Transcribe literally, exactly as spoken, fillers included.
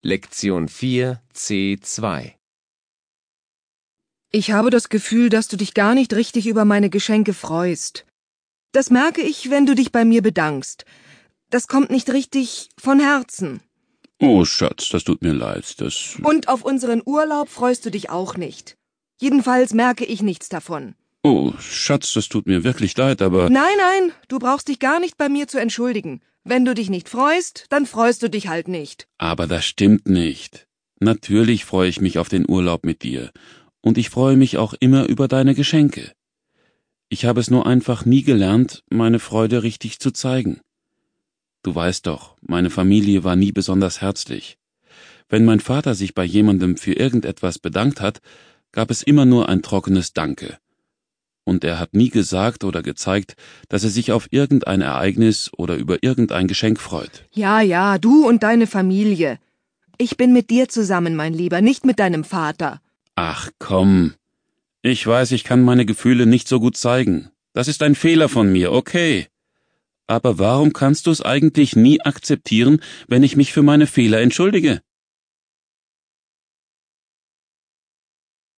Lektion vier C zwei. Ich habe das Gefühl, dass du dich gar nicht richtig über meine Geschenke freust. Das merke ich, wenn du dich bei mir bedankst. Das kommt nicht richtig von Herzen. Oh, Schatz, das tut mir leid, das... Und auf unseren Urlaub freust du dich auch nicht. Jedenfalls merke ich nichts davon. Oh, Schatz, das tut mir wirklich leid, aber... Nein, nein, du brauchst dich gar nicht bei mir zu entschuldigen. Wenn du dich nicht freust, dann freust du dich halt nicht. Aber das stimmt nicht. Natürlich freue ich mich auf den Urlaub mit dir. Und ich freue mich auch immer über deine Geschenke. Ich habe es nur einfach nie gelernt, meine Freude richtig zu zeigen. Du weißt doch, meine Familie war nie besonders herzlich. Wenn mein Vater sich bei jemandem für irgendetwas bedankt hat, gab es immer nur ein trockenes Danke. Und er hat nie gesagt oder gezeigt, dass er sich auf irgendein Ereignis oder über irgendein Geschenk freut. Ja, ja, du und deine Familie. Ich bin mit dir zusammen, mein Lieber, nicht mit deinem Vater. Ach komm. Ich weiß, ich kann meine Gefühle nicht so gut zeigen. Das ist ein Fehler von mir, okay. Aber warum kannst du es eigentlich nie akzeptieren, wenn ich mich für meine Fehler entschuldige?